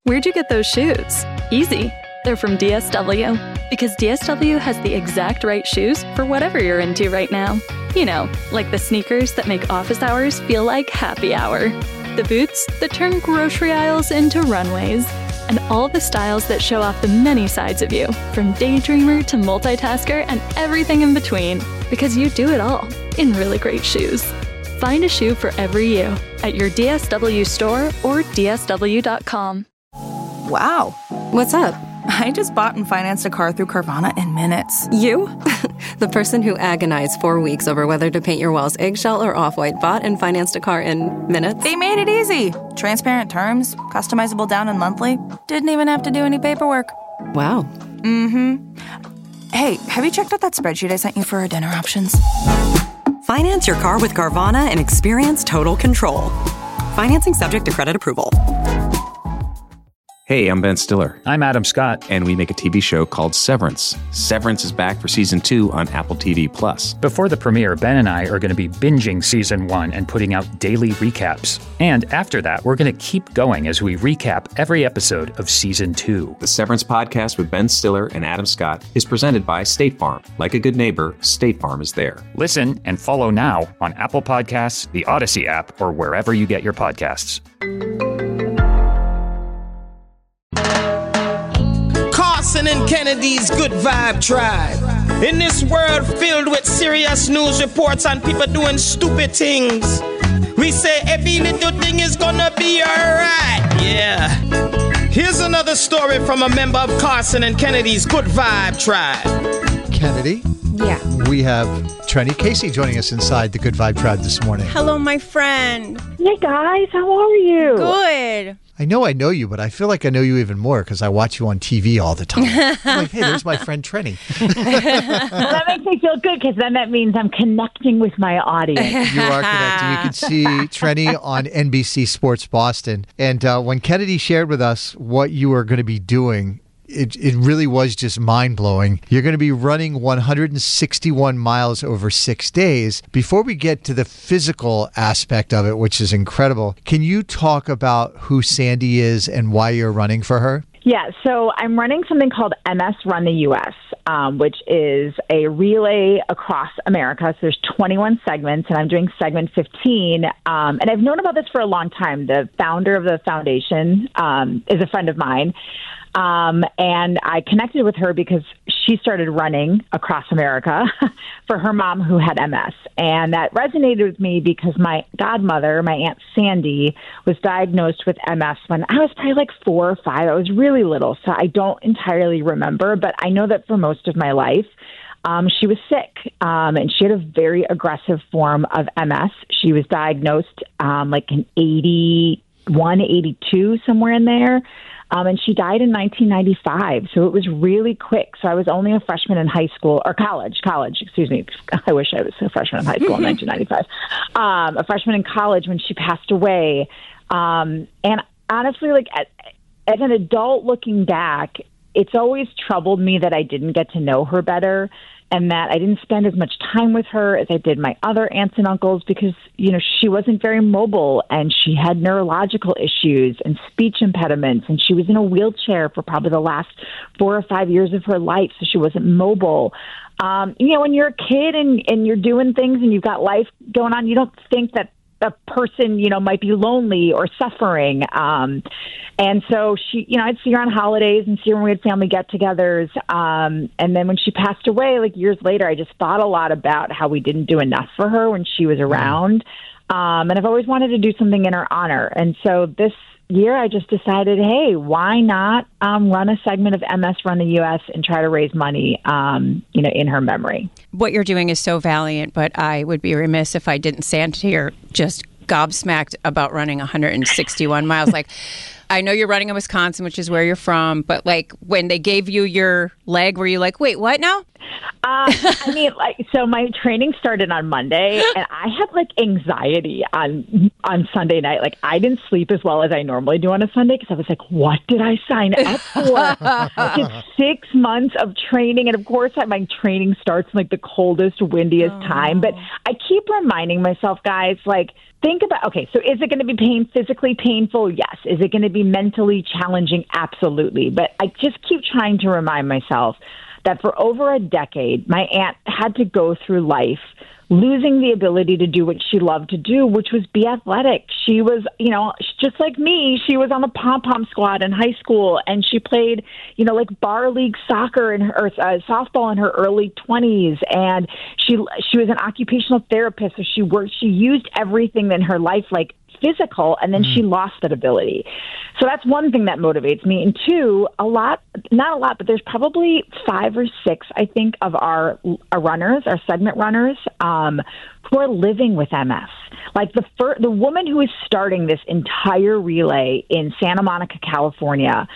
Where'd you get those shoes? Easy. They're from DSW. Because DSW has the exact right shoes for whatever you're into right now. You know, like the sneakers that make office hours feel like happy hour. The boots that turn grocery aisles into runways. And all the styles that show off the many sides of you, from daydreamer to multitasker and everything in between. Because you do it all in really great shoes. Find a shoe for every you at your DSW store or DSW.com. Wow. What's up? I just bought and financed a car through Carvana in minutes. You? The person who agonized 4 weeks over whether to paint your walls eggshell or off-white bought and financed a car in minutes? They made it easy. Transparent terms, customizable down and monthly. Didn't even have to do any paperwork. Wow. Mm-hmm. Hey, have you checked out that spreadsheet I sent you for our dinner options? Finance your car with Carvana and experience total control. Financing subject to credit approval. Hey, I'm Ben Stiller. I'm Adam Scott. And we make a TV show called Severance. Severance is back for Season 2 on Apple TV+. Before the premiere, Ben and I are going to be binging Season 1 and putting out daily recaps. And after that, we're going to keep going as we recap every episode of Season 2. The Severance podcast with Ben Stiller and Adam Scott is presented by State Farm. Like a good neighbor, State Farm is there. Listen and follow now on Apple Podcasts, the Odyssey app, or wherever you get your podcasts. Carson and Kennedy's Good Vibe Tribe. In this world filled with serious news reports and people doing stupid things, we say every little thing is gonna be alright. Yeah. Here's another story from a member of Carson and Kennedy's Good Vibe Tribe. Kennedy? Yeah. We have Trenny Casey joining us inside the Good Vibe Tribe this morning. Hello, my friend. Hey, guys. How are you? Good. I know you, but I feel like I know you even more because I watch you on TV all the time. I'm like, hey, there's my friend Trenny. Well, that makes me feel good because then that means I'm connecting with my audience. You are connected. You can see Trenny on NBC Sports Boston. And when Kennedy shared with us what you were going to be doing, it really was just mind-blowing. You're going to be running 161 miles over 6 days. Before we get to the physical aspect of it, which is incredible, can you talk about who Sandy is and why you're running for her? Yeah, so I'm running something called MS Run the U.S., which is a relay across America. So there's 21 segments, and I'm doing segment 15. And I've known about this for a long time. The founder of the foundation is a friend of mine. And I connected with her because she started running across America for her mom who had MS. And that resonated with me because my godmother, my Aunt Sandy, was diagnosed with MS when I was probably like 4 or 5. I was really little, so I don't entirely remember, but I know that for most of my life, she was sick, and she had a very aggressive form of MS. She was diagnosed like in 81, 82, somewhere in there. And she died in 1995, so it was really quick. So I was only a freshman in high school, or college, excuse me. I wish I was a freshman in high school in 1995. A freshman in college when she passed away. And honestly, like as an adult looking back, it's always troubled me that I didn't get to know her better and that I didn't spend as much time with her as I did my other aunts and uncles because, you know, she wasn't very mobile and she had neurological issues and speech impediments and she was in a wheelchair for probably the last 4 or 5 years of her life, so she wasn't mobile. You know, when you're a kid and you're doing things and you've got life going on, you don't think that a person, you know, might be lonely or suffering. And so she, you know, I'd see her on holidays and see her when we had family get-togethers. And then when she passed away, like years later, I just thought a lot about how we didn't do enough for her when she was around. And I've always wanted to do something in her honor. And so this year I just decided, hey, why not run a segment of MS Run the U.S. and try to raise money, you know, in her memory. What you're doing is so valiant, but I would be remiss if I didn't stand here just gobsmacked about running 161 miles. Like, I know you're running in Wisconsin, which is where you're from, but like when they gave you your leg, were you like, wait, what now? I mean, like, so my training started on Monday and I had like anxiety on Sunday night. Like I didn't sleep as well as I normally do on a Sunday because I was like, what did I sign up for? I did 6 months of training. And of course, my training starts in like the coldest, windiest time. But I keep reminding myself, guys, like, think about, okay, so is it going to be physically painful? Yes. Is it going to be mentally challenging? Absolutely. But I just keep trying to remind myself that for over a decade, my aunt had to go through life losing the ability to do what she loved to do, which was be athletic. She was, just like me, she was on the pom-pom squad in high school, and she played, like bar league soccer or softball in her early 20s, and she was an occupational therapist, so she used everything in her life like physical, and then she lost that ability. So that's one thing that motivates me. And two, not a lot, but there's probably 5 or 6, I think, of our runners, our segment runners, who are living with MS. Like the woman who is starting this entire relay in Santa Monica, California,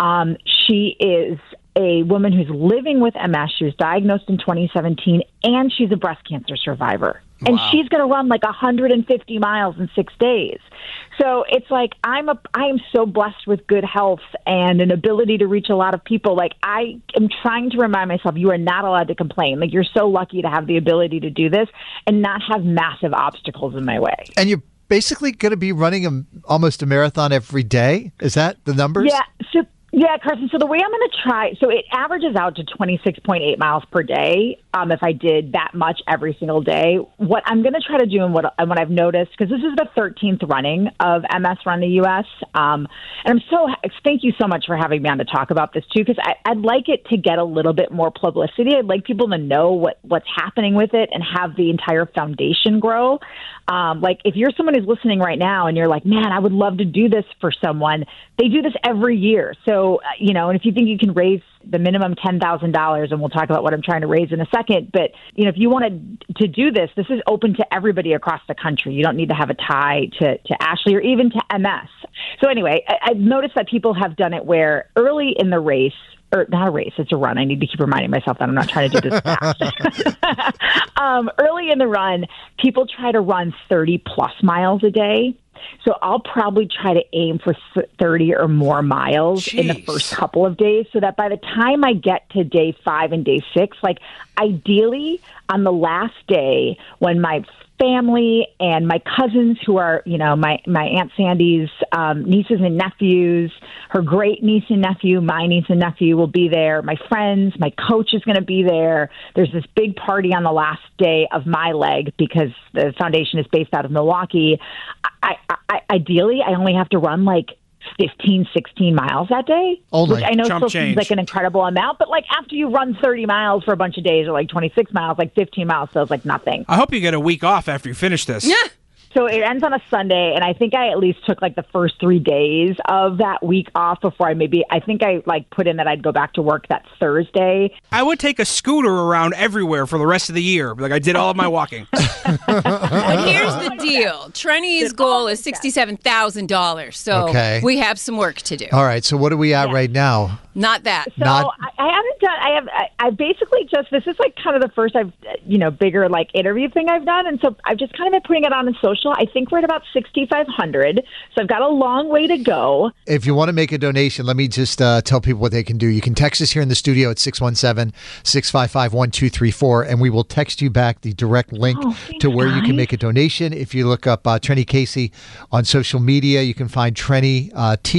she is a woman who's living with MS. She was diagnosed in 2017, and she's a breast cancer survivor. And she's going to run like 150 miles in 6 days. So it's like I am so blessed with good health and an ability to reach a lot of people. Like I am trying to remind myself, you are not allowed to complain. Like you're so lucky to have the ability to do this and not have massive obstacles in my way. And you're basically going to be running almost a marathon every day. Is that the numbers? Yeah. Yeah, Carson. So the way I'm going to try, so it averages out to 26.8 miles per day if I did that much every single day. What I'm going to try to do and what I've noticed, because this is the 13th running of MS Run the U.S., and thank you so much for having me on to talk about this too, because I'd like it to get a little bit more publicity. I'd like people to know what's happening with it and have the entire foundation grow. Like if you're someone who's listening right now and you're like, man, I would love to do this for someone, they do this every year. So, and if you think you can raise the minimum $10,000, and we'll talk about what I'm trying to raise in a second, but, if you wanted to do this is open to everybody across the country. You don't need to have a tie to Ashley or even to MS. So anyway, I've noticed that people have done it where early in the race, or not a race, it's a run. I need to keep reminding myself that I'm not trying to do this fast. Early in the run, people try to run 30 plus miles a day. So I'll probably try to aim for 30 or more miles in the first couple of days, so that by the time I get to day 5 and day 6, like ideally on the last day when my family and my cousins who are, my Aunt Sandy's nieces and nephews, her great niece and nephew, my niece and nephew will be there. My friends, my coach is going to be there. There's this big party on the last day of my leg because the foundation is based out of Milwaukee. Ideally, I only have to run like 15, 16 miles that day, which I know still seems like an incredible amount, but like after you run 30 miles for a bunch of days or like 26 miles, like 15 miles feels like nothing. I hope you get a week off after you finish this. Yeah. So it ends on a Sunday, and I think I at least took like the first 3 days of that week off before I think I put in that I'd go back to work that Thursday. I would take a scooter around everywhere for the rest of the year. Like I did all of my walking. But here's the deal. Trini's goal is $67,000. So we have some work to do. All right. So what are we at right now? Not that. So I haven't done, I basically just, this is like kind of the first bigger like interview thing I've done. And so I've just kind of been putting it on social. I think we're at about 6,500. So I've got a long way to go. If you want to make a donation, let me just tell people what they can do. You can text us here in the studio at 617-655-1234, and we will text you back the direct link to where you can make a donation. If you look up Trenni Casey on social media, you can find Trenni,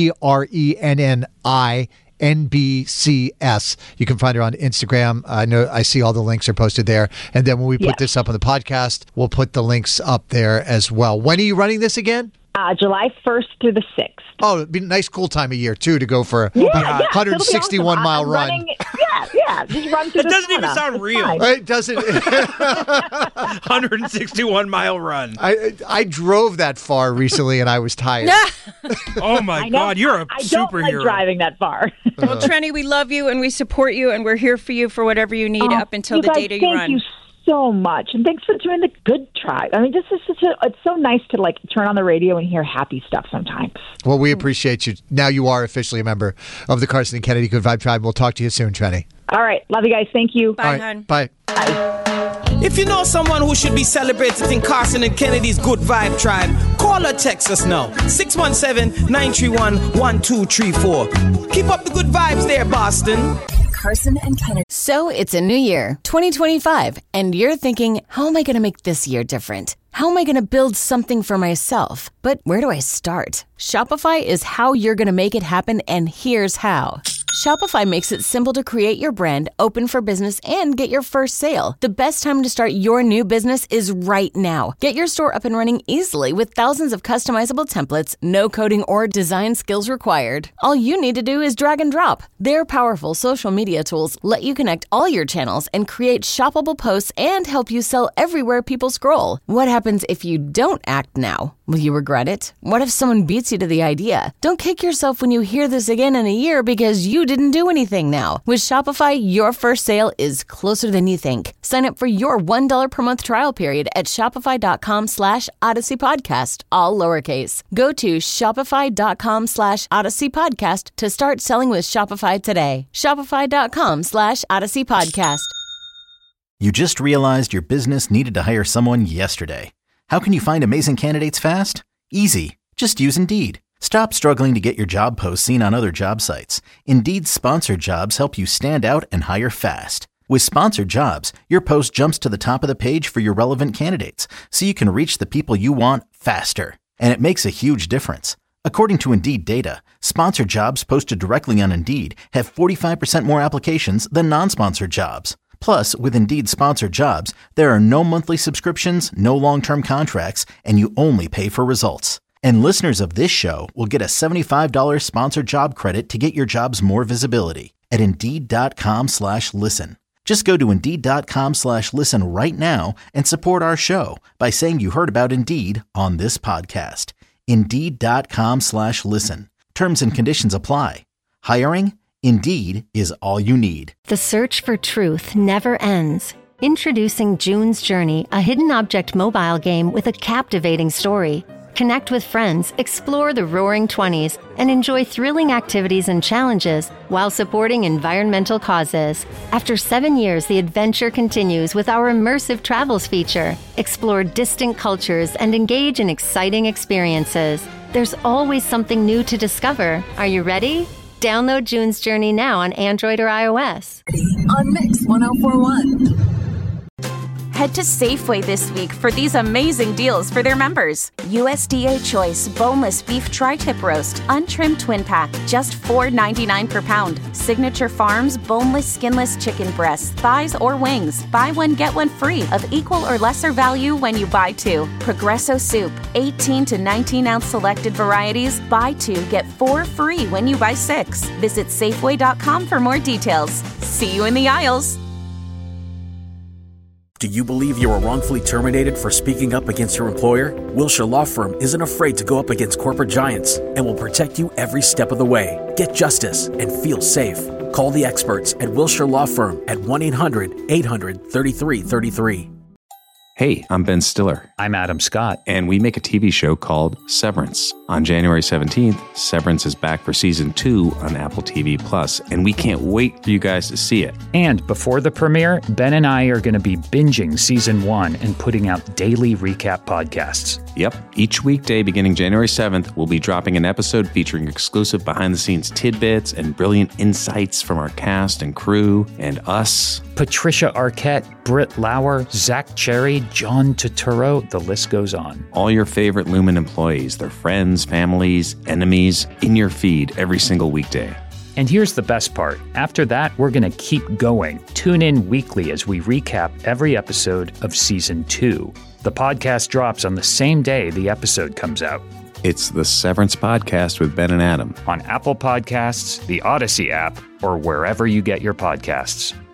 TRENNI. NBCS. You can find her on Instagram. I see all the links are posted there. And then when we put this up on the podcast, we'll put the links up there as well. When are you running this again? July 1st through the 6th. Oh, it'd be a nice cool time of year, too, to go for a 161-mile run. Just run through It doesn't even sound real. It doesn't. 161-mile run. I drove that far recently, and I was tired. Oh, my God. You're a superhero. I don't like driving that far. Well, Trenni, we love you, and we support you, and we're here for you for whatever you need up until the date you run. Thank you so much, and thanks for doing the good try. I mean, this is it's so nice to like turn on the radio and hear happy stuff sometimes. Well, we appreciate you. Now you are officially a member of the Carson and Kennedy Good Vibe Tribe. We'll talk to you soon, Trenni. All right, love you guys. Thank you. Bye, hon. Bye. If you know someone who should be celebrated in Carson and Kennedy's Good Vibe Tribe, call or text us now. 617-931-1234. Keep up the good vibes there, Boston. Carson and Kennedy. So it's a new year, 2025, and you're thinking, how am I going to make this year different? How am I going to build something for myself? But where do I start? Shopify is how you're going to make it happen, and here's how. Shopify makes it simple to create your brand, open for business, and get your first sale. The best time to start your new business is right now. Get your store up and running easily with thousands of customizable templates, no coding or design skills required. All you need to do is drag and drop. Their powerful social media tools let you connect all your channels and create shoppable posts and help you sell everywhere people scroll. What happens if you don't act now? Will you regret it? What if someone beats you to the idea? Don't kick yourself when you hear this again in a year because you didn't do anything now. With Shopify, your first sale is closer than you think. Sign up for your $1 per month trial period at shopify.com/Odyssey Podcast, all lowercase. Go to shopify.com/Odyssey Podcast to start selling with Shopify today. Shopify.com/Odyssey Podcast. You just realized your business needed to hire someone yesterday. How can you find amazing candidates fast? Easy. Just use Indeed. Stop struggling to get your job posts seen on other job sites. Indeed's sponsored jobs help you stand out and hire fast. With sponsored jobs, your post jumps to the top of the page for your relevant candidates, so you can reach the people you want faster. And it makes a huge difference. According to Indeed data, sponsored jobs posted directly on Indeed have 45% more applications than non-sponsored jobs. Plus, with Indeed sponsored jobs, there are no monthly subscriptions, no long-term contracts, and you only pay for results. And listeners of this show will get a $75 sponsored job credit to get your jobs more visibility at Indeed.com/listen. Just go to Indeed.com/listen right now and support our show by saying you heard about Indeed on this podcast. Indeed.com/listen. Terms and conditions apply. Hiring? Indeed is all you need. The search for truth never ends. Introducing June's Journey, a hidden object mobile game with a captivating story. Connect with friends, explore the Roaring 20s, and enjoy thrilling activities and challenges while supporting environmental causes. After 7 years, the adventure continues with our immersive travels feature. Explore distant cultures and engage in exciting experiences. There's always something new to discover. Are you ready? Download June's Journey now on Android or iOS. On Mix 1041. Head to Safeway this week for these amazing deals for their members. USDA Choice Boneless Beef Tri-Tip Roast, Untrimmed Twin Pack, just $4.99 per pound. Signature Farms Boneless Skinless Chicken Breasts, Thighs or Wings. Buy one, get one free of equal or lesser value when you buy two. Progresso Soup, 18 to 19-ounce selected varieties. Buy two, get 4 free when you buy 6. Visit Safeway.com for more details. See you in the aisles. Do you believe you were wrongfully terminated for speaking up against your employer? Wilshire Law Firm isn't afraid to go up against corporate giants and will protect you every step of the way. Get justice and feel safe. Call the experts at Wilshire Law Firm at 1-800-800-3333. Hey, I'm Ben Stiller. I'm Adam Scott. And we make a TV show called Severance. On January 17th, Severance is back for season 2 on Apple TV+, and we can't wait for you guys to see it. And before the premiere, Ben and I are going to be binging season 1 and putting out daily recap podcasts. Yep. Each weekday beginning January 7th, we'll be dropping an episode featuring exclusive behind-the-scenes tidbits and brilliant insights from our cast and crew and us. Patricia Arquette, Britt Lauer, Zach Cherry, John Turturro, the list goes on. All your favorite Lumen employees, their friends, families, enemies, in your feed every single weekday. And here's the best part. After that, we're going to keep going. Tune in weekly as we recap every episode of Season 2. The podcast drops on the same day the episode comes out. It's the Severance Podcast with Ben and Adam. On Apple Podcasts, the Odyssey app, or wherever you get your podcasts.